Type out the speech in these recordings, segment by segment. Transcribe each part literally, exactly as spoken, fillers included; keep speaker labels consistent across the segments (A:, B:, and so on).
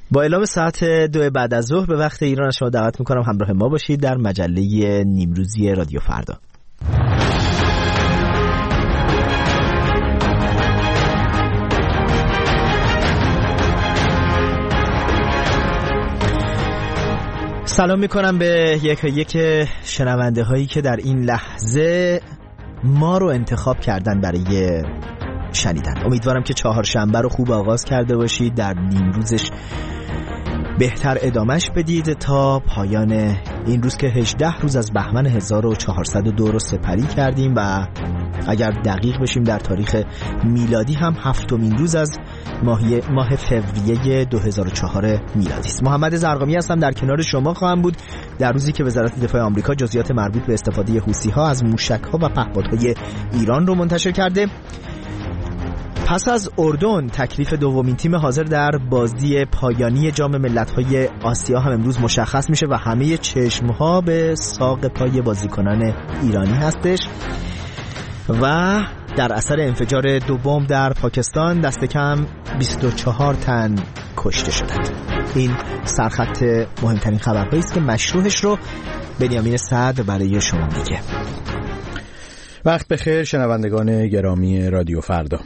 A: با اعلام ساعت دو بعد از ظهر به وقت ایران شما دعوت میکنم همراه ما باشید در مجله نیمروزی رادیو فردا. سلام میکنم به یک یک شنونده هایی که در این لحظه ما رو انتخاب کردن برای شنیدن. امیدوارم که چهارشنبه رو خوب آغاز کرده باشید، در نیمروزش بهتر ادامش بدید تا پایان این روز که هجده روز از بهمن هزار و چهارصد و دو رو سپری کردیم و اگر دقیق بشیم در تاریخ میلادی هم هفتمین روز از ماه ماه فوریه دو هزار و چهار میلادی است. محمد زرقامی هستم، در کنار شما خواهم بود در روزی که وزارت دفاع آمریکا جزئیات مربوط به استفاده حوثی‌ها از موشک‌ها و پهپادهای ایران رو منتشر کرده. پس از اردن تکلیف دومین تیم حاضر در بازی پایانی جام ملت‌های آسیا هم امروز مشخص میشه و همه چشم‌ها به ساق پای بازیکنان ایرانی هستش و در اثر انفجار دو بمب در پاکستان دست کم بیست و چهار تن کشته شدند. این سرخط مهمترین خبرهایی است که مشروحش رو بنیامین سعد برای شما میگه.
B: وقت بخیر شنوندگان گرامی رادیو فردا.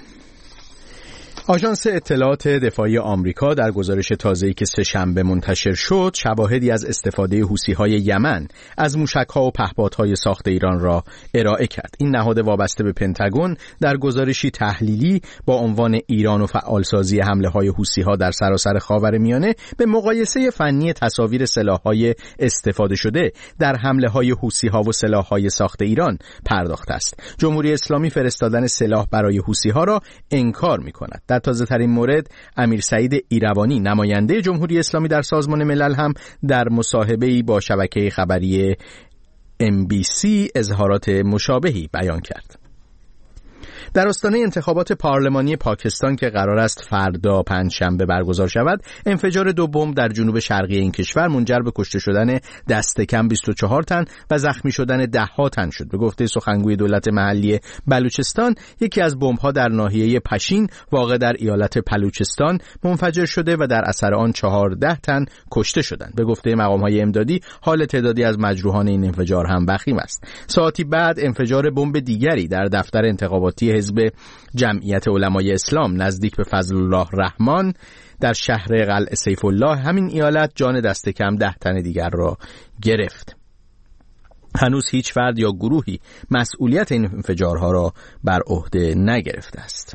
B: آژانس اطلاعات دفاعی آمریکا در گزارش تازه‌ای که سه شنبه منتشر شد، شواهدی از استفاده حوثی‌های یمن از موشک‌ها و پهپادهای ساخت ایران را ارائه کرد. این نهاد وابسته به پنتاگون در گزارشی تحلیلی با عنوان ایران و فعالسازی حمله‌های حوثی‌ها در سراسر خاورمیانه به مقایسه فنی تصاویر سلاح‌های استفاده شده در حمله‌های حوثی‌ها و سلاح‌های ساخت ایران پرداخته است. جمهوری اسلامی فرستادن سلاح برای حوثی‌ها را انکار می‌کند. در تازه ترین مورد امیر سعید ایروانی نماینده جمهوری اسلامی در سازمان ملل هم در مصاحبه‌ای با شبکه خبری ام بی سی اظهارات مشابهی بیان کرد. در آستانه انتخابات پارلمانی پاکستان که قرار است فردا پنجشنبه برگزار شود، انفجار دو بمب در جنوب شرقی این کشور منجر به کشته شدن دست کم بیست و چهار تن و زخمی شدن ده ها تن شد. به گفته سخنگوی دولت محلی بلوچستان، یکی از بمب‌ها در ناحیه پشین واقع در ایالت بلوچستان منفجر شده و در اثر آن چهارده تن کشته شدند. به گفته مقام‌های امدادی، حال تعدادی از مجروحان این انفجار هم وخیم است. ساعتی بعد انفجار بمب دیگری در دفتر انتخاباتی حزب جمعیت علمای اسلام نزدیک به فضل الله رحمان در شهر قلعه سیف الله همین ایالت جان دست کم ده تن دیگر را گرفت. هنوز هیچ فرد یا گروهی مسئولیت این انفجارها را بر عهده نگرفته است.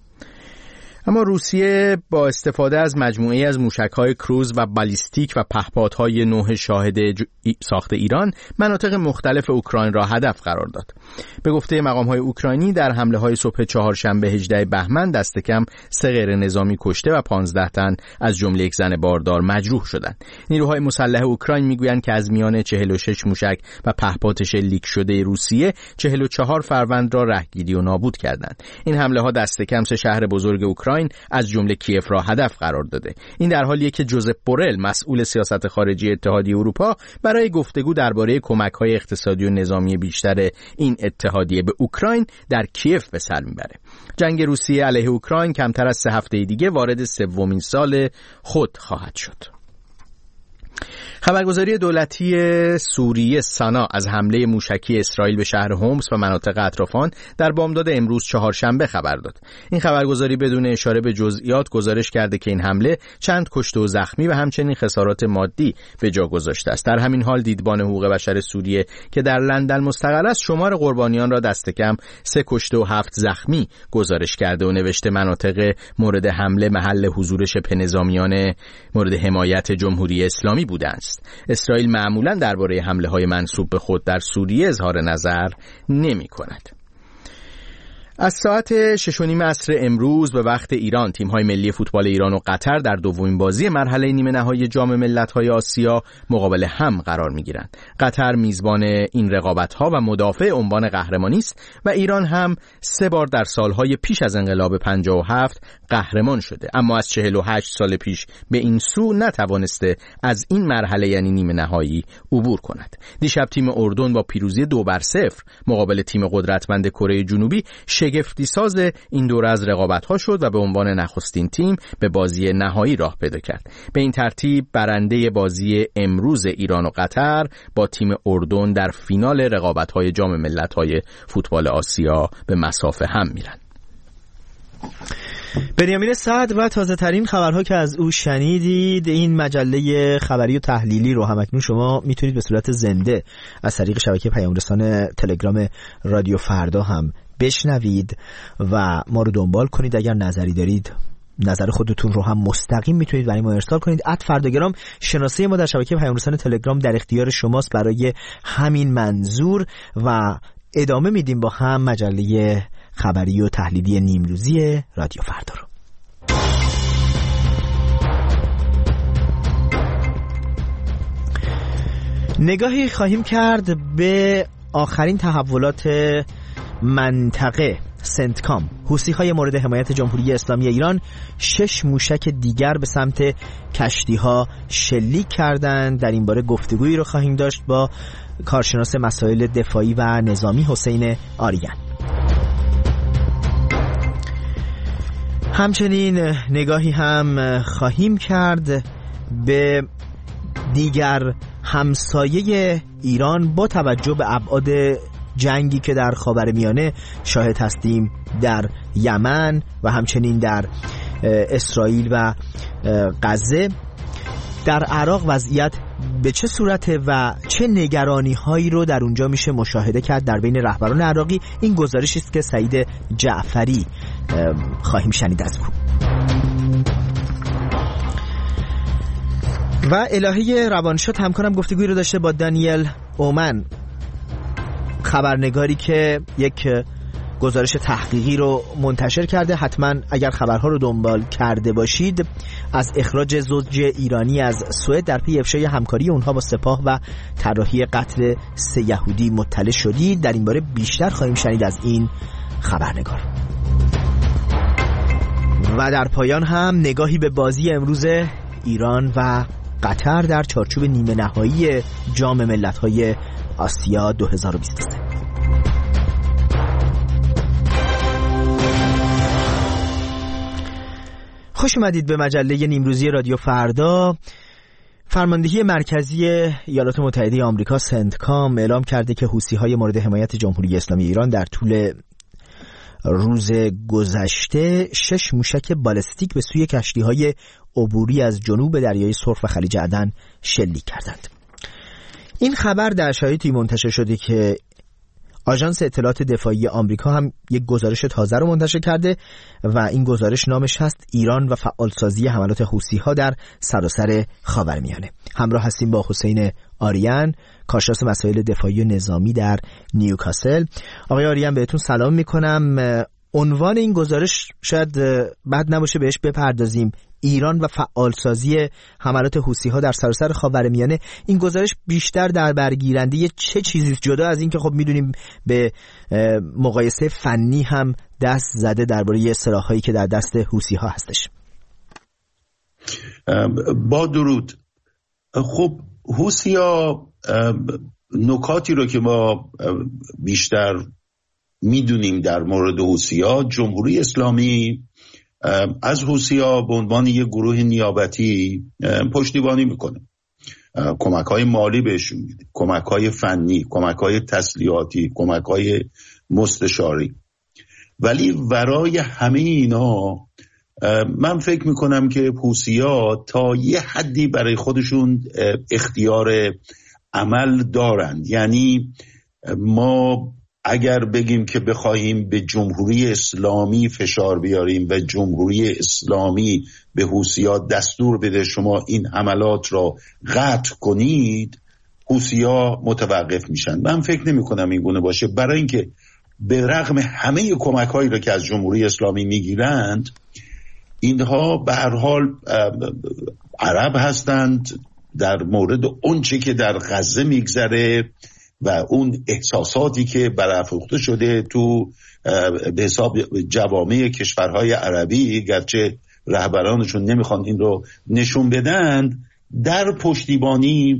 B: اما روسیه با استفاده از مجموعه از موشک‌های کروز و بالیستیک و پهپادهای نوع شاهد ساخت ایران مناطق مختلف اوکراین را هدف قرار داد. به گفته مقام‌های اوکراینی، در حمله‌های صبح چهارشنبه هجده بهمن دست کم سه غیر نظامی کشته و پانزده تن از جمله یک زن باردار مجروح شدند. نیروهای مسلح اوکراین میگویند که از میان چهل و شش موشک و پهپاد شلیک شده روسیه، چهل و چهار فروند را رهگیری و نابود کردند. این حمله‌ها دست کم سه شهر بزرگ اوکراین از جمله کیف را هدف قرار داده. این در حالیه که جوزپ بورل، مسئول سیاست خارجی اتحادیه اروپا، برای گفتگو درباره کمک‌های اقتصادی و نظامی بیشتر این اتحادیه به اوکراین در کیف به سر میبره. جنگ روسیه علیه اوکراین کمتر از سه هفته دیگه وارد سومین سال خود خواهد شد. خبرگزاری دولتی سوریه سانا از حمله موشکی اسرائیل به شهر هومس و مناطق اطراف آن در بامداد امروز چهارشنبه خبر داد. این خبرگزاری بدون اشاره به جزئیات گزارش کرده که این حمله چند کشته و زخمی و همچنین خسارات مادی به جا گذاشته است. در همین حال دیدبان حقوق بشر سوریه که در لندن مستقر است، شمار قربانیان را دست کم سه کشته و هفت زخمی گزارش کرده و نوشته مناطق مورد حمله محل حضور شبه نظامیان مورد حمایت جمهوری اسلامی بوده است. اسرائیل معمولاً درباره حمله‌های منسوب به خود در سوریه اظهار نظر نمی‌کند. از ساعت شش و نیم عصر امروز به وقت ایران، تیم‌های ملی فوتبال ایران و قطر در دومین بازی مرحله نیمه نهایی جام ملت‌های آسیا مقابل هم قرار می‌گیرند. قطر میزبان این رقابت‌ها و مدافع عنوان قهرمانی است و ایران هم سه بار در سال‌های پیش از انقلاب پنجاه و هفت قهرمان شده، اما از چهل و هشت سال پیش به این سو نتوانسته از این مرحله یعنی نیمه نهایی عبور کند. دیشب تیم اردن با پیروزی دو بر صفر مقابل تیم قدرتمند کره جنوبی شگفتی ساز این دوره از رقابت‌ها شد و به عنوان نخستین تیم به بازی نهایی راه پیدا کرد. به این ترتیب برنده بازی امروز ایران و قطر با تیم اردن در فینال رقابت‌های جام ملت‌های فوتبال آسیا به مسافه هم میرن.
A: بنیامین صدر و تازه ترین خبرها که از او شنیدید، این مجله خبری و تحلیلی رو هم اکنون شما میتونید به صورت زنده از طریق شبکه پیام‌رسان تلگرام رادیو فردا هم بشنوید و ما رو دنبال کنید. اگر نظری دارید، نظر خودتون رو هم مستقیم میتونید برای ما ارسال کنید. ات فرداگرام شناسه ما در شبکه پیام‌رسان تلگرام در اختیار شماست برای همین منظور و ادامه میدیم با هم مجله خبری و تحلیلی نیمروزی رادیو فردا رو. نگاهی خواهیم کرد به آخرین تحولات منطقه سنتکام. حوثی‌های مورد حمایت جمهوری اسلامی ایران شش موشک دیگر به سمت کشتی‌ها شلیک کردند. در این باره گفتگویی رو خواهیم داشت با کارشناس مسائل دفاعی و نظامی حسین آریان. همچنین نگاهی هم خواهیم کرد به دیگر همسایه ایران با توجه به ابعاد جنگی که در خاورمیانه شاهد هستیم، در یمن و همچنین در اسرائیل و غزه. در عراق وضعیت به چه صورته و چه نگرانی هایی رو در اونجا میشه مشاهده کرد در بین رهبران عراقی؟ این گزارشی است که سعید جعفری خواهیم شنید از او. و الهه روانشاد همکارم گفتگویی رو داشته با دانیل اومن، خبرنگاری که یک گزارش تحقیقی رو منتشر کرده. حتما اگر خبرها رو دنبال کرده باشید، از اخراج زوج ایرانی از سوئد در پی افشای همکاری اونها با سپاه و طراحی قتل سه یهودی مطلع شدید. در این باره بیشتر خواهیم شنید از این خبرنگار. و در پایان هم نگاهی به بازی امروز ایران و قطر در چارچوب نیمه نهایی جام ملت‌های آسیا دو هزار و بیست و سه. خوش اومدید به مجله نیمروزی رادیو فردا. فرماندهی مرکزی ایالات متحده آمریکا سنتکام اعلام کرده که حوثی‌های مورد حمایت جمهوری اسلامی ایران در طول روز گذشته شش موشک بالستیک به سوی کشتی‌های عبوری از جنوب دریای سرخ و خلیج عدن شلیک کردند. این خبر در شرایطی منتشر شده که آژانس اطلاعات دفاعی آمریکا هم یک گزارش تازه رو منتشر کرده و این گزارش نامش هست ایران و فعالسازی حملات حوثی‌ها در سراسر خاورمیانه. همراه هستیم با حسین آریان، کارشناس مسائل دفاعی و نظامی در نیوکاسل. آقای آریان بهتون سلام میکنم. عنوان این گزارش شاید بد نباشه بهش بپردازیم، ایران و فعالسازی حملات حوثی‌ها در سراسر خاورمیانه. این گزارش بیشتر در برگیرنده چه چیزی جدا از این که خب میدونیم به مقایسه فنی هم دست زده درباره سلاح‌هایی که در دست حوثی‌ها هستش؟
C: با درود. خب حوثی‌ها نکاتی رو که ما بیشتر میدونیم در مورد حوثی‌ها، جمهوری اسلامی از حوثی‌ها به عنوان یک گروه نیابتی پشتیبانی میکنه، کمک‌های مالی بهشون میده، کمک‌های فنی، کمک‌های تسلیحاتی، کمک‌های مستشاری. ولی ورای همه اینا من فکر میکنم که حوثی‌ها تا یه حدی برای خودشون اختیار عمل دارند. یعنی ما اگر بگیم که بخواهیم به جمهوری اسلامی فشار بیاریم و جمهوری اسلامی به حوثی‌ها دستور بده شما این حملات را قطع کنید، حوثی‌ها متوقف میشن. من فکر نمی کنم این گونه باشه، برای اینکه به رغم همه کمک‌هایی را که از جمهوری اسلامی میگیرند، اینها به هر حال عرب هستند. در مورد اونچه که در غزه میگذره و اون احساساتی که برافروخته شده تو به حساب جوامع کشورهای عربی، گرچه رهبرانشون نمیخوان این رو نشون بدن، در پشتیبانی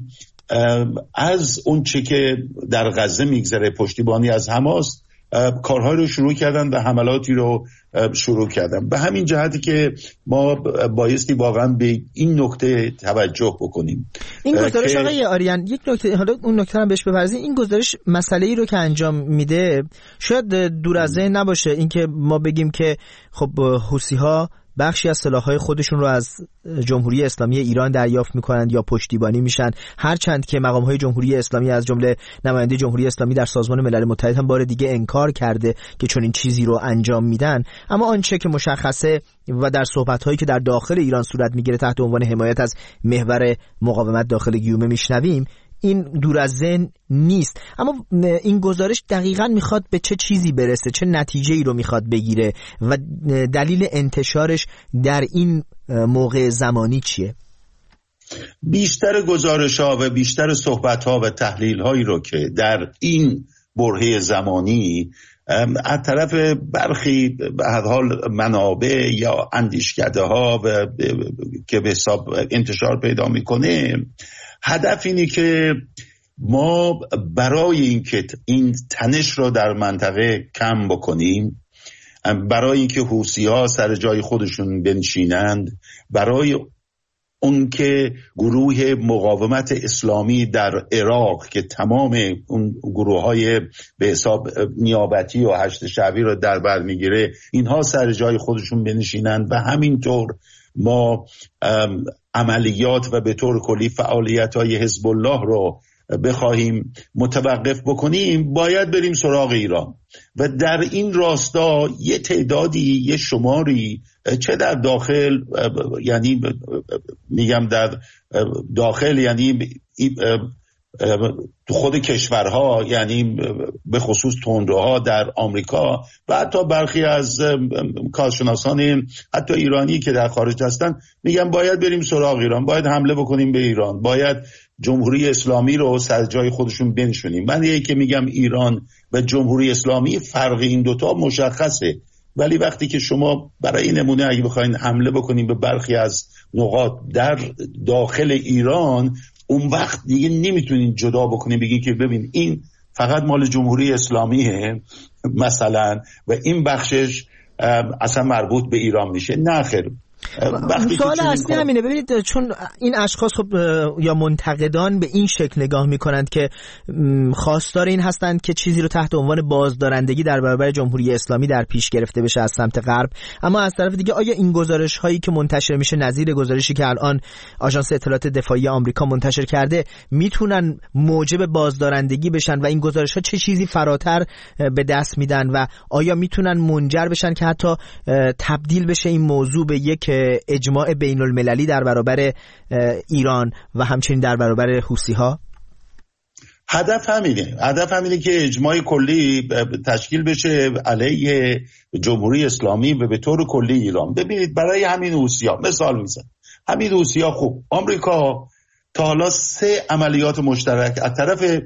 C: از اون چه که در غزه میگذره، پشتیبانی از حماس، کارهای رو شروع کردن و حملاتی رو شروع کردن. به همین جهتی که ما بایستی واقعا به این نکته توجه بکنیم.
A: این گزارش که... آقای آریان یک نکته، حالا اون نکته هم بهش بپردازیم، این گزارش مسئله ای رو که انجام میده شاید دور از ذهن نباشه اینکه ما بگیم که خب حوثی‌ها بخشی از سلاح‌های خودشون رو از جمهوری اسلامی ایران دریافت می‌کنند یا پشتیبانی میشن، هرچند که مقام‌های جمهوری اسلامی از جمله نماینده جمهوری اسلامی در سازمان ملل متحد هم بار دیگه انکار کرده که چون این چیزی رو انجام میدن. اما آنچه که مشخصه و در صحبت‌هایی که در داخل ایران صورت میگیره تحت عنوان حمایت از محور مقاومت داخل گیومه میشنویم، این دور از ذهن نیست. اما این گزارش دقیقاً میخواد به چه چیزی برسه، چه نتیجه‌ای رو میخواد بگیره و دلیل انتشارش در این موقع زمانی چیه؟
C: بیشتر گزارش‌ها و بیشتر صحبت‌ها و تحلیل‌هایی رو که در این برهه زمانی از طرف برخی به هر حال منابع یا اندیشکده‌ها و که به حساب انتشار پیدا میکنه، هدف اینه که ما برای اینکه این تنش رو در منطقه کم بکنیم، برای اینکه حوثی‌ها سر جای خودشون بنشینند، برای اون که گروه مقاومت اسلامی در عراق که تمام اون گروه‌های به حساب نیابتی و حشد شعبی رو در بر میگیره، اینها سر جای خودشون بنشینند و همینطور ما عملیات و به طور کلی فعالیت‌های حزب الله رو بخواهیم متوقف بکنیم، باید بریم سراغ ایران و در این راستا یه تعدادی، یه شماری، چه در داخل، یعنی میگم در داخل یعنی تو خود کشورها، یعنی به خصوص تندروها در آمریکا و حتی برخی از کارشناسان حتی ایرانی که در خارج هستن میگن باید بریم سراغ ایران، باید حمله بکنیم به ایران، باید جمهوری اسلامی رو سر جای خودشون بنشونیم. من یکی که میگم ایران و جمهوری اسلامی فرق این دوتا مشخصه، ولی وقتی که شما برای نمونه اگه بخواین حمله بکنیم به برخی از نقاط در داخل ایران، اون وقت دیگه نمیتونین جدا بکنین بگین که ببین این فقط مال جمهوری اسلامیه مثلا و این بخشش اصلا مربوط به ایران میشه. نه خیر.
A: سوال اصلی همینه. ببینید چون این اشخاص خب یا منتقدان به این شکل نگاه میکنند که خواستار این هستند که چیزی رو تحت عنوان بازدارندگی در برابر جمهوری اسلامی در پیش گرفته بشه از سمت غرب، اما از طرف دیگه آیا این گزارش هایی که منتشر میشه نظیر گزارشی که الان آژانس اطلاعات دفاعی آمریکا منتشر کرده میتونن موجب بازدارندگی بشن و این گزارش ها چه چیزی فراتر به دست میدن و آیا میتونن منجر بشن که حتی تبدیل بشه این موضوع به یک اجماع بین المللی در برابر ایران و همچنین در برابر حوثی‌ها؟
C: هدف همینه. هدف همینه که اجماع کلی تشکیل بشه علیه جمهوری اسلامی و به طور کلی ایران. ببینید برای همین حوثی‌ها مثال میزنم، همین حوثی‌ها خوب آمریکا تا حالا سه عملیات مشترک از طرف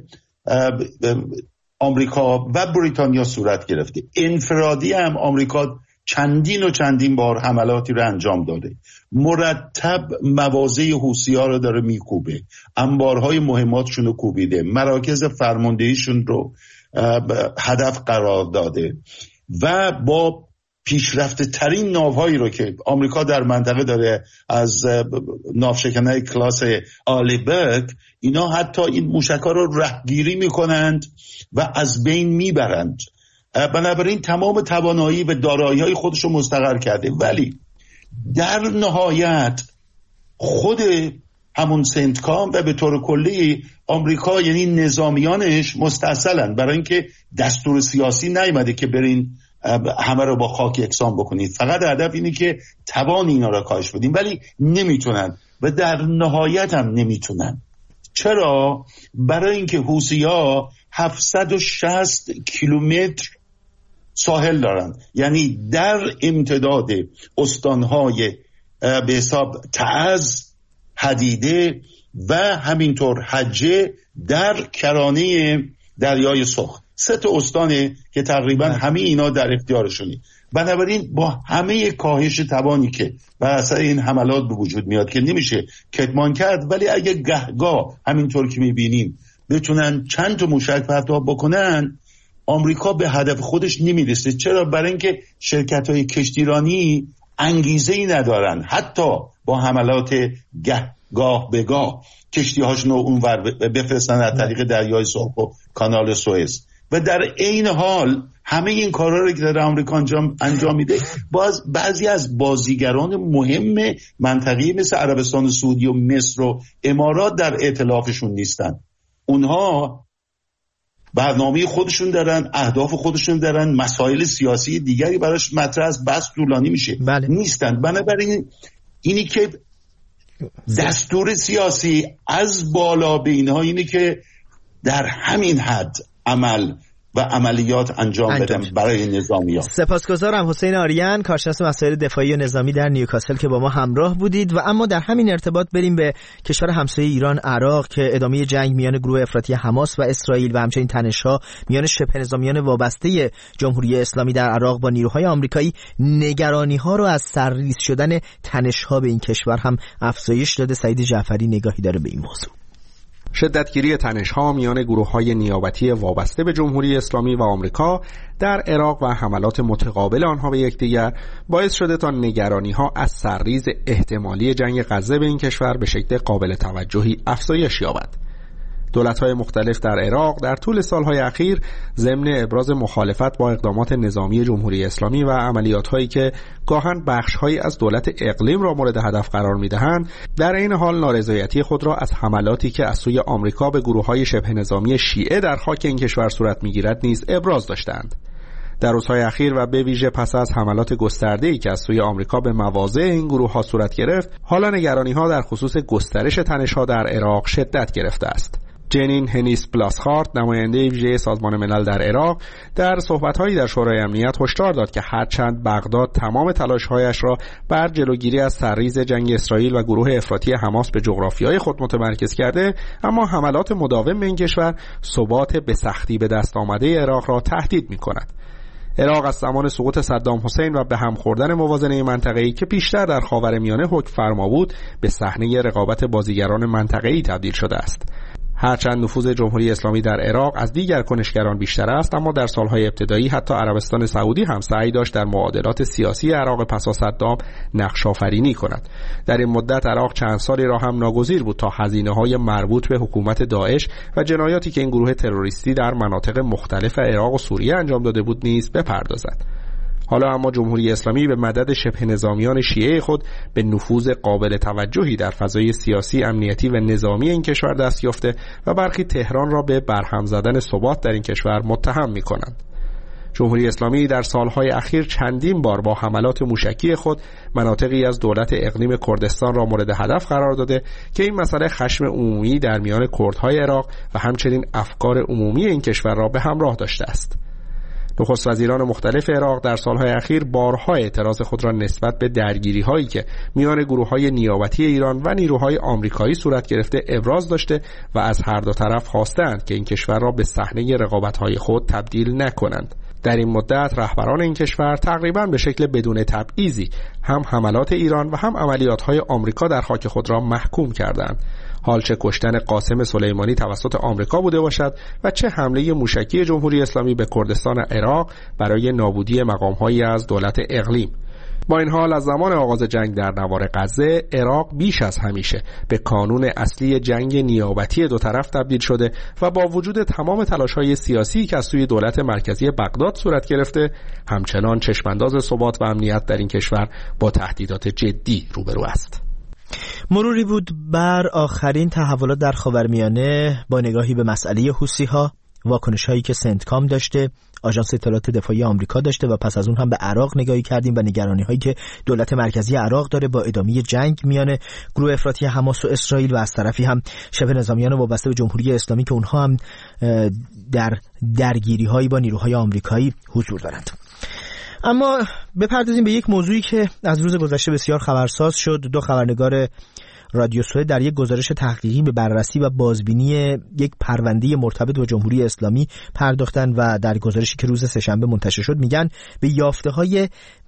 C: آمریکا و بریتانیا صورت گرفته. انفرادی هم آمریکا چندین و چندین بار حملاتی رو انجام داده، مرتب مواضع حوثی‌ها رو داره میکوبه، انبارهای مهماتشون رو کوبیده، مراکز فرماندهیشون رو هدف قرار داده و با پیشرفته ترین ناوهایی رو که آمریکا در منطقه داره، از ناوشکنهای کلاس آلیبرگ، اینا حتی این موشک‌ها رو رهگیری میکنند و از بین میبرند. بنابراین تمام توانایی و دارایی‌های خودش رو مستقر کرده، ولی در نهایت خود همون سنتکام و به طور کلی آمریکا یعنی نظامیانش مستاصلن برای اینکه دستور سیاسی نیامده که برین همه رو با خاک یکسان بکنید، فقط هدف اینه که توان اینا رو کاهش بدیم، ولی نمیتونن و در نهایت هم نمیتونن. چرا؟ برای اینکه حوثی‌ها هفتصد و شصت کیلومتر ساحل دارند، یعنی در امتداد استانهای به حساب تعز، حدیده و همینطور حجه در کرانه دریای سرخ. سه تا استانه که تقریبا همه اینا در اختیارشونه. بنابراین با همه کاهش توانی که بر اثر این حملات به وجود میاد که نمیشه کتمان کرد، ولی اگه گهگاه همینطور که میبینیم بتونن چند تا موشک پرتاب بکنن، آمریکا به هدف خودش نمیرسه. چرا؟ برای اینکه شرکت‌های کشتیرانی انگیزه‌ای ندارن حتی با حملات گاه به گاه کشتی‌هاشون رو اونور بفرستن از طریق دریای سرخ و کانال سوئز. و در عین حال همه این کارا رو که در آمریکا انجام انجام میده، باز بعضی از بازیگران مهم منطقه‌ای مثل عربستان سعودی و مصر و امارات در ائتلافشون نیستن. اونها برنامه خودشون دارن، اهداف خودشون دارن، مسائل سیاسی دیگری براش مطرح است، بس طولانی میشه.
A: بله.
C: نیستن. بنابراین اینی که دستور سیاسی از بالا به اینها اینی که در همین حد عمل و عملیات انجام, انجام بدن برای نظامیان.
A: سپاسگزارم حسین آریان، کارشناس مسائل دفاعی و نظامی در نیوکاسل که با ما همراه بودید. و اما در همین ارتباط بریم به کشور همسایه ایران، عراق، که ادامه جنگ میان گروه افراطی حماس و اسرائیل و همچنین تنش‌ها میان شبه نظامیان وابسته جمهوری اسلامی در عراق با نیروهای آمریکایی نگرانی‌ها رو از سرریز شدن تنش‌ها به این کشور هم افزایش داده. سعید جعفری نگاهی داره به این موضوع.
D: شدتگیری تنش‌ها میان گروه‌های نیابتی وابسته به جمهوری اسلامی و آمریکا در عراق و حملات متقابل آنها به یکدیگر باعث شده تا نگرانی‌ها از سرریز احتمالی جنگ غزه به این کشور به شکل قابل توجهی افزایش یابد. دولت‌های مختلف در عراق در طول سالهای اخیر ضمن ابراز مخالفت با اقدامات نظامی جمهوری اسلامی و عملیات‌هایی که گاهن بخش‌هایی از دولت اقلیم را مورد هدف قرار می‌دهند، در این حال نارضایتی خود را از حملاتی که از سوی آمریکا به گروه‌های شبه نظامی شیعه در خاک این کشور صورت می‌گیرد نیز ابراز داشتند. در روزهای اخیر و به ویژه پس از حملات گسترده‌ای که از سوی آمریکا به مواضع این گروه‌ها صورت گرفت، حالا نگرانی‌ها در خصوص گسترش تنش‌ها در عراق شدت گرفته است. جنین هنیس بلاسخارت، نماینده ویژه سازمان ملل در عراق، در صحبت‌هایی در شورای امنیت هشدار داد که هرچند بغداد تمام تلاش‌هایش را بر جلوگیری از سرریز جنگ اسرائیل و گروه افراطی حماس به جغرافیای خود متمرکز کرده، اما حملات مداوم به این کشور ثبات به سختی به دست آمده عراق را تهدید می‌کند. عراق از زمان سقوط صدام حسین و به هم خوردن موازنه منطقه‌ای که بیشتر در خاورمیانه حکم فرما بود، به صحنه رقابت بازیگران منطقه‌ای تبدیل شده است. هرچند نفوذ جمهوری اسلامی در عراق از دیگر کنشگران بیشتر است، اما در سالهای ابتدایی حتی عربستان سعودی هم سعی داشت در معادلات سیاسی عراق پس از صدام نقش آفرینی کند. در این مدت عراق چند سالی را هم ناگزیر بود تا هزینه‌های مربوط به حکومت داعش و جنایاتی که این گروه تروریستی در مناطق مختلف عراق و سوریه انجام داده بود نیز بپردازد. حالا اما جمهوری اسلامی به مدد شبه نظامیان شیعه خود به نفوذ قابل توجهی در فضای سیاسی، امنیتی و نظامی این کشور دست یافته و برخی تهران را به برهم زدن ثبات در این کشور متهم می‌کنند. جمهوری اسلامی در سالهای اخیر چندین بار با حملات موشکی خود مناطقی از دولت اقلیم کردستان را مورد هدف قرار داده که این مسئله خشم عمومی در میان کردهای عراق و همچنین افکار عمومی این کشور را به همراه داشته است. نخست وزیران مختلف عراق در سالهای اخیر بارها اعتراض خود را نسبت به درگیری‌هایی که میان گروه‌های نیابتی ایران و نیروهای آمریکایی صورت گرفته ابراز داشته و از هر دو طرف خواستند که این کشور را به صحنه رقابت‌های خود تبدیل نکنند. در این مدت رهبران این کشور تقریباً به شکل بدون تبعیضی هم حملات ایران و هم عملیات‌های آمریکا در خاک خود را محکوم کردند. حال چه کشتن قاسم سلیمانی توسط آمریکا بوده باشد و چه حمله موشکی جمهوری اسلامی به کردستان عراق برای نابودی مقام‌هایی از دولت اقلیم. با این حال از زمان آغاز جنگ در نوار غزه، عراق بیش از همیشه به کانون اصلی جنگ نیابتی دو طرف تبدیل شده و با وجود تمام تلاش‌های سیاسی که از سوی دولت مرکزی بغداد صورت گرفته، همچنان چشمانداز ثبات و امنیت در این کشور با تهدیدات جدی روبرو است.
A: مروری بود بر آخرین تحولات در خاورمیانه با نگاهی به مسئله حوثی‌ها، واکنش‌هایی که سنتکام داشته، آژانس اطلاعات دفاعی آمریکا داشته و پس از اون هم به عراق نگاهی کردیم و نگرانی‌هایی که دولت مرکزی عراق داره با ادامه جنگ میان گروه افراطی حماس و اسرائیل و از طرفی هم شبه نظامیان وابسته به جمهوری اسلامی که اونها هم در درگیری‌هایی با نیروهای آمریکایی حضور دارند. اما بپردازیم به یک موضوعی که از روز گذشته بسیار خبرساز شد. دو خبرنگار رادیو سوئد در یک گزارش تحقیقی به بررسی و بازبینی یک پرونده مرتبط با جمهوری اسلامی پرداختن و در گزارشی که روز سه‌شنبه منتشر شد میگن به یافته‌های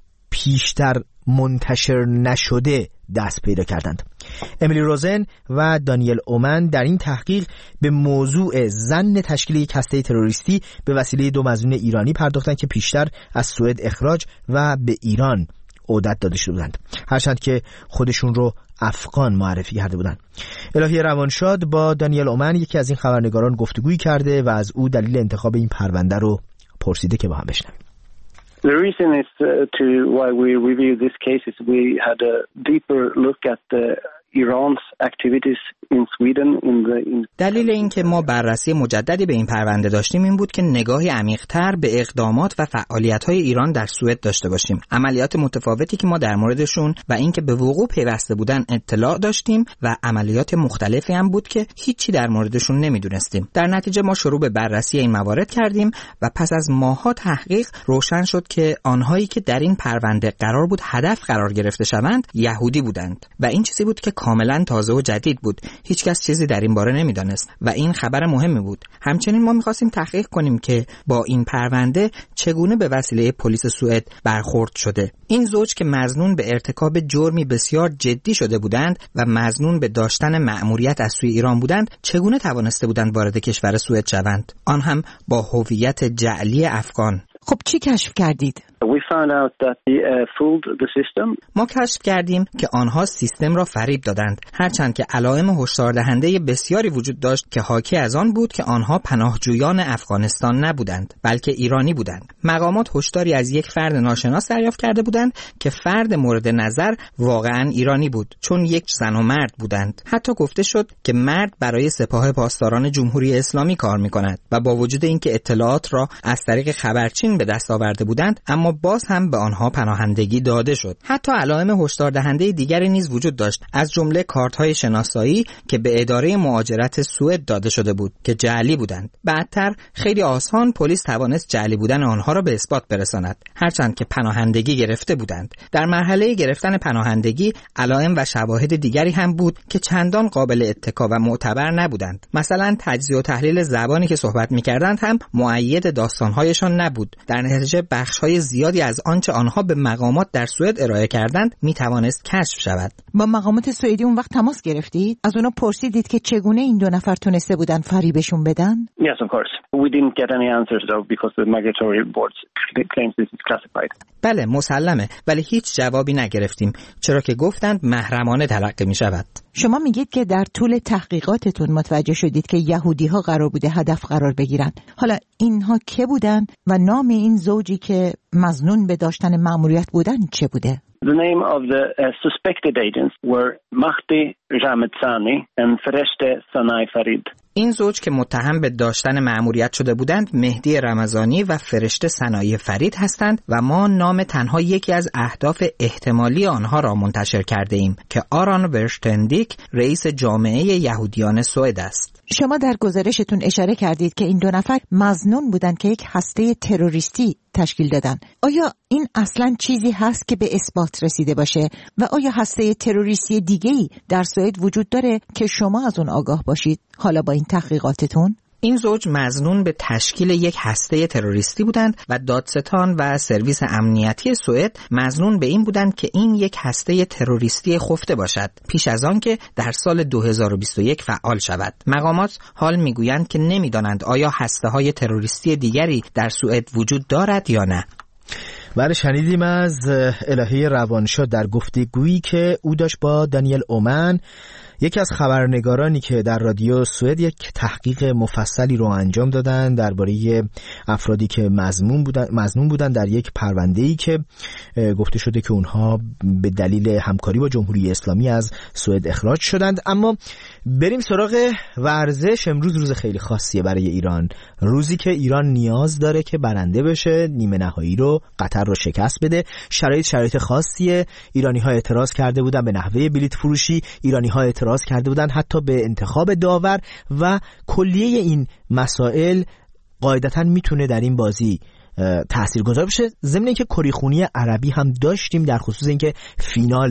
A: پیشتر منتشر نشده دست پیدا کردند. امیلی روزن و دانیل اومن در این تحقیق به موضوع ظن تشکیل یک هسته تروریستی به وسیله دو مظنون ایرانی پرداختند که پیشتر از سوئد اخراج و به ایران عودت داده شده بودند، هرچند که خودشون رو افغان معرفی کرده بودند. الهی روانشاد با دانیل اومن یکی از این خبرنگاران گفتگویی کرده و از او دلیل انتخاب این پرونده رو پرسیده که با هم بشنویم.
E: The reason is uh, to why we review this case is we had a deeper look at the Iran's activities in Sweden in the in
F: دلیل اینکه ما بررسی مجددی به این پرونده داشتیم این بود که نگاهی عمیق‌تر به اقدامات و فعالیت‌های ایران در سوئد داشته باشیم. عملیات متفاوتی که ما در موردشون و اینکه به وقوع پیوسته بودن اطلاع داشتیم و عملیات مختلفی هم بود که هیچی در موردشون نمیدونستیم. در نتیجه ما شروع به بررسی این موارد کردیم و پس از ماه‌ها تحقیق روشن شد که آنهایی که در این پرونده قرار بود هدف قرار گرفته شوند یهودی بودند و این چیزی بود که کاملا تازه و جدید بود. هیچ کس چیزی در این باره نمیدانست و این خبر مهمی بود. همچنین ما می‌خواستیم تحقیق کنیم که با این پرونده چگونه به وسیله پلیس سوئد برخورد شده. این زوج که مظنون به ارتکاب جرمی بسیار جدی شده بودند و مظنون به داشتن مأموریت از سوی ایران بودند، چگونه توانسته بودند وارد کشور سوئد شوند، آن هم با هویت جعلی افغان.
G: خب چی کشف کردید؟
E: We found out that they uh, fooled the system.
F: ما کشف کردیم که آنها سیستم را فریب دادند، هرچند که علائم هشدار دهنده بسیاری وجود داشت که حاکی از آن بود که آنها پناهجویان افغانستان نبودند بلکه ایرانی بودند. مقامات هشداری از یک فرد ناشناس دریافت کرده بودند که فرد مورد نظر واقعا ایرانی بود، چون یک زن و مرد بودند. حتی گفته شد که مرد برای سپاه پاسداران جمهوری اسلامی کار می‌کند و با وجود اینکه اطلاعات را از طریق خبرچین به دست آورده بودند اما باز هم به آنها پناهندگی داده شد. حتی علائم هشدار دهنده دیگری نیز وجود داشت، از جمله کارت‌های شناسایی که به اداره مهاجرت سوئد داده شده بود که جعلی بودند. بعدتر خیلی آسان پلیس توانست جعلی بودن آنها را به اثبات برساند، هرچند که پناهندگی گرفته بودند. در مرحله گرفتن پناهندگی علائم و شواهد دیگری هم بود که چندان قابل اتکا و معتبر نبودند. مثلا تجزیه و تحلیل زبانی که صحبت می‌کردند هم مؤید داستان‌هایشان نبود. در نتیجه بخش‌های زیادی از آنچه آنها به مقامات در سوئد ارائه کردند میتوانست کشف شود.
G: با مقامات سوئدی اون وقت تماس گرفتید؟ از اونا پرسیدید که چگونه این دو نفر تونسته بودن فریبشون بدن؟
E: Yes, of course. We didn't get any answers though because the migratory board claims this is classified.
F: بله مسلمه، ولی هیچ جوابی نگرفتیم، چرا که گفتند محرمانه تلقی می شود.
G: شما میگید که در طول تحقیقاتتون متوجه شدید که یهودی ها قرار بوده هدف قرار بگیرن. حالا اینها که بودن و نام این زوجی که مظنون به داشتن مأموریت بودن چه بوده؟
E: The name of the uh, suspected agents were Mahdi Ramadzani and Fereshte Sanai Farid.
F: این زوج که متهم به داشتن مأموریت شده بودند مهدی رمضانی و فرشته سنایی فرید هستند و ما نام تنها یکی از اهداف احتمالی آنها را منتشر کرده ایم که آران ورشتندیک رئیس جامعه یهودیان سوئد است.
G: شما در گزارشتون اشاره کردید که این دو نفر مظنون بودند که یک هسته تروریستی تشکیل دادن. آیا این اصلاً چیزی هست که به اثبات رسیده باشه و آیا هسته تروریستی دیگه‌ای در سوئد وجود داره که شما از اون آگاه باشید حالا با این تحقیقاتتون؟
F: این زوج مظنون به تشکیل یک هسته تروریستی بودند و دادستان و سرویس امنیتی سوئد مظنون به این بودند که این یک هسته تروریستی خفته باشد پیش از آن که در سال دو هزار و بیست و یک فعال شود. مقامات حال میگویند که نمیدانند آیا هسته‌های تروریستی دیگری در سوئد وجود دارد یا نه.
A: بله، شنیدیم از الهی روانشاد در گفتگویی که او داشت با دانیل اومن، یکی از خبرنگارانی که در رادیو سوئد یک تحقیق مفصلی رو انجام دادن درباره افرادی که مظنون بودن مظنون بودن در یک پرونده‌ای که گفته شده که اونها به دلیل همکاری با جمهوری اسلامی از سوئد اخراج شدند. اما بریم سراغ ورزش. امروز روز خیلی خاصیه برای ایران، روزی که ایران نیاز داره که برنده بشه، نیمه نهایی رو قطر رو شکست بده. شرایط شرایط خاصیه. ایرانی‌ها اعتراض کرده بودن به نحوه بلیط فروشی، ایرانی‌ها اعتراض کرده بودن حتی به انتخاب داور و کلیه این مسائل قاعدتاً میتونه در این بازی تاثیرگذار بشه. ضمن اینکه کریخونی عربی هم داشتیم در خصوص اینکه فینال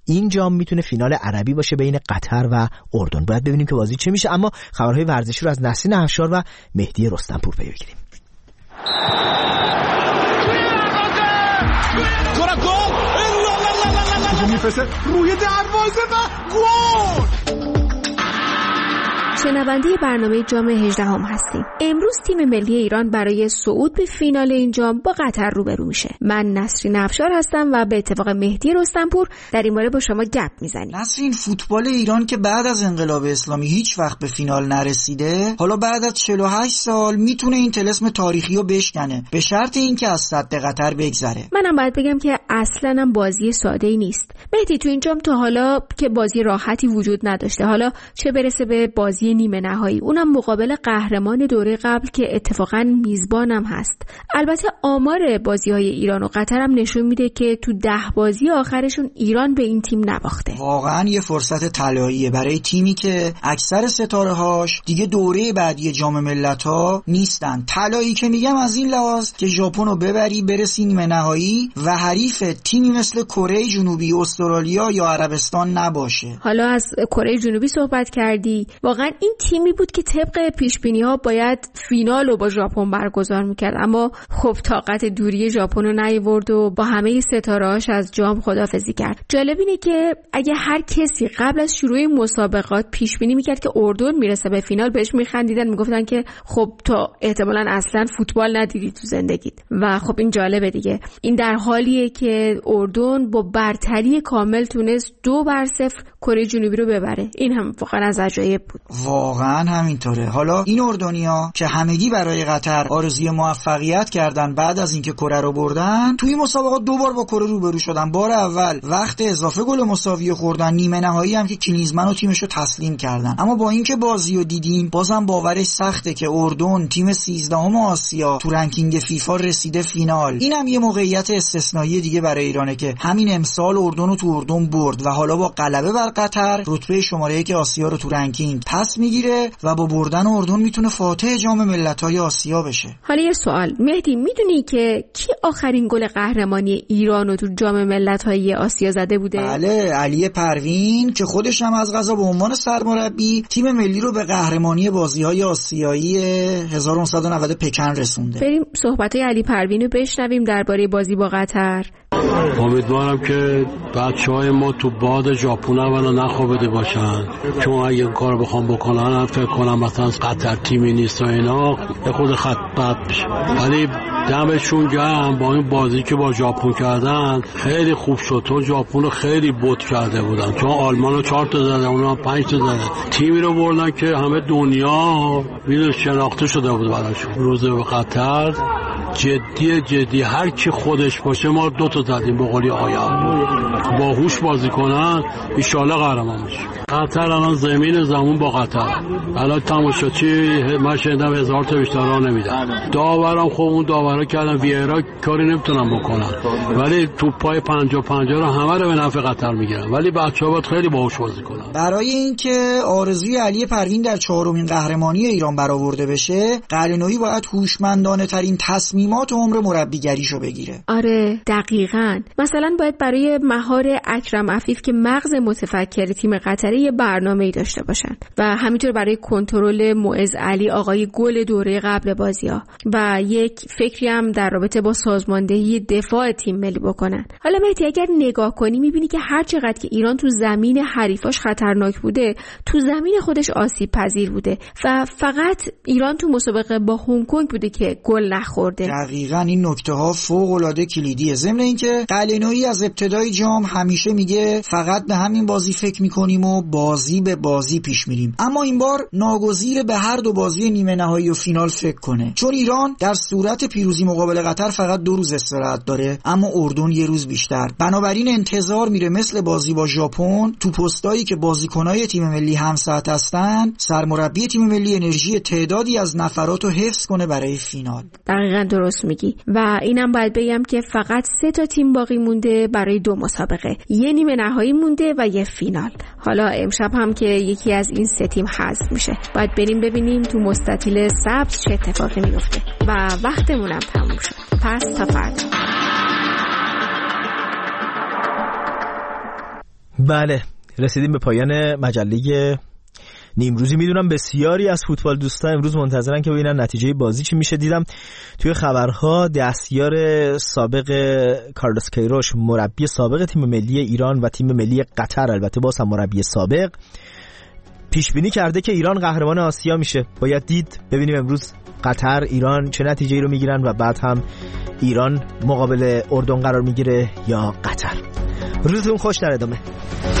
A: این جام میتونه فینال عربی باشه بین قطر و اردن. باید ببینیم که بازی چه میشه، اما خبرهای ورزشی رو از نسرین افشار و مهدی رستمپور پی بگیریم.
H: میفرسته روی دروازه و گل.
I: شنونده برنامه جام هجدهم هستیم. امروز تیم ملی ایران برای صعود به فینال این جام با قطر روبرو میشه. من نسرین افشار هستم و به اتفاق مهدی رستمپور در این باره با شما گپ میزنیم.
J: نسرین، فوتبال ایران که بعد از انقلاب اسلامی هیچ وقت به فینال نرسیده، حالا بعد از چهل و هشت سال میتونه این طلسم تاریخی رو بشکنه، به شرط اینکه از سد قطر بگذره.
I: منم باید بگم که اصلاً هم بازی ساده‌ای نیست. مهدی، تو این جام تا حالا که بازی راحتی وجود نداشته، حالا چه برسه به بازی نیمه نهایی، اونم مقابل قهرمان دوره قبل که اتفاقاً میزبانم هست. البته آمار بازی‌های ایران و قطر هم نشون میده که تو ده بازی آخرشون ایران به این تیم نباخته.
J: واقعاً یه فرصت طلاییه برای تیمی که اکثر ستاره‌هاش دیگه دوره بعدی جام ملت‌ها نیستن. طلایی که میگم از این لحاظ که ژاپن رو ببری برسی نیمه نهایی و حریف تیمی مثل کره جنوبی، استرالیا یا عربستان نباشه.
I: حالا از کره جنوبی صحبت کردی، واقعاً این تیمی بود که طبق پیشبینی‌ها باید فینال رو با ژاپن برگزار میکرد، اما خب طاقت دوری ژاپن رو نیاورد و با همه ستاره‌هاش از جام خداحافظی کرد. جالب اینه که اگه هر کسی قبل از شروع مسابقات پیشبینی میکرد که اردن میرسه به فینال، بهش میخندیدن، میگفتن که خب تو احتمالاً اصلاً فوتبال ندیدی تو زندگیت. و خب این جالبه دیگه. این در حالیه که اردن با برتری کامل تونست دو بر صفر کره جنوبی رو ببره. این هم واقعا از عجایب بود.
J: واقعا همینطوره. حالا این اردنیا که همگی برای قطر آرزوی موفقیت کردن بعد از اینکه کره رو بردن، توی مسابقات دوبار با کره روبرو شدن. بار اول وقت اضافه گل مساوی خوردن، نیمه نهایی هم که کلینزمن و تیمش رو تسلیم کردن. اما با اینکه بازی رو دیدیم، بازم باورش سخته که اردن تیم سیزدهم آسیا تو رنکینگ فیفا رسیده فینال. اینم یه موقعیت استثنایی دیگه برای ایرانه که همین امسال اردن رو تو اردن برد و حالا با غلبه بر قطر رتبه شماره یک آسیا رو تو رنکینگ پس میگیره و با بردن اردن میتونه فاتح جام ملت‌های آسیا بشه.
I: حالا یه سوال مهدی، میدونی که کی آخرین گل قهرمانی ایران رو تو جام ملت‌های آسیا زده بوده؟
J: بله، علی پروین که خودش هم از قضا به عنوان سرمربی تیم ملی رو به قهرمانی بازی‌های آسیایی هزار و نهصد و نود پکن رسونده.
I: بریم صحبت‌های علی پروین رو بشنویم درباره بازی با قطر.
K: امیدوارم که بچه‌های ما تو باد ژاپن اولا نخوابیده باشن، چون اگه این کارو بخوام بکنن فکر کنم مثلا قطر تیمی نیست و اینا به خود خط بد بشه. ولی دمشون گرم، با این بازی که با ژاپن کردن خیلی خوب شد، چون ژاپن رو خیلی بوت کرده بودن، چون آلمان رو چهار تا زدن، اونا پنج تا زدن، تیمی رو بردن که همه دنیا میدونه شناخته شده بود براشون. روز به قطر جدی جدی هر کی خودش باشه، ما دو تا زدیم به قولی آیا باهوش بازی کنن ان شاءالله قهرمان میشه. قطر الان زمین زمون با قطر، الان تماشاچی من شنیدم هزار تا بیشتر راه نمیدن. داورام خب اون داورا کردن ویرا کاری نمیتونن بکنن، ولی توپای پنجاه پنجاه رو همه رو به نفع قطر میگیرن، ولی بچه‌ها باید خیلی باهوش بازی کنن.
J: برای اینکه آرزوی علی پروین در چهارمین قهرمانی ایران برآورده بشه، قلعه‌نویی باید هوشمندانه ترین تصمیمات عمر مربیگریشو بگیره.
I: آره دقیقاً. مثلا باید برای مهار اکرم عفیف که مغز متفکر تیم قطری یه برنامه‌ای داشته باشن و همینطور برای کنترل معز علی آقای گل دوره قبل بازی‌ها و یک فکری هم در رابطه با سازماندهی دفاع تیم ملی بکنن. حالا مهدی اگر نگاه کنی می‌بینی که هر چقدر که ایران تو زمین حریفاش خطرناک بوده، تو زمین خودش آسیب پذیر بوده و فقط ایران تو مسابقه با هنگ کنگ بوده که گل نخورده.
J: دقیقاً این نکته‌ها فوق‌العاده کلیدیه. ضمن اینکه قلعه‌نویی از ابتدای جام همیشه میگه فقط به همین بازی فکر میکنیم و بازی به بازی پیش میریم، اما این بار ناگزیر به هر دو بازی نیمه نهایی و فینال فکر کنه، چون ایران در صورت پیروزی مقابل قطر فقط دو روز استراحت داره، اما اردن یه روز بیشتر. بنابراین انتظار میره مثل بازی با ژاپن تو پستایی که بازیکنای تیم ملی همسط هستن، سرمربی تیم ملی انرژی تعدادی از نفرات رو حفظ کنه برای فینال.
I: دقیقاً درست میگی. و اینم باید بگم که فقط سه تا تیم باقی مونده برای دو مسابقه، یه نیمه نهایی مونده و یه فینال. حالا امشب هم که یکی از این سه تیم حذف میشه، باید بریم ببینیم تو مستطیل سبز چه اتفاقی میفته. و وقتمونم تموم شد، پس تا فردا.
A: بله، رسیدیم به پایان مجله نیمروزی. میدونم بسیاری از فوتبال دوستا امروز منتظرن که ببینن نتیجه بازی چی میشه. دیدم توی خبرها دستیار سابق کارلوس کیروش، مربی سابق تیم ملی ایران و تیم ملی قطر، البته باز هم مربی سابق، پیش بینی کرده که ایران قهرمان آسیا میشه. باید دید ببینیم امروز قطر، ایران چه نتیجه‌ای رو میگیرن و بعد هم ایران مقابل اردن قرار میگیره یا قطر. روزتون خوش. در ادامه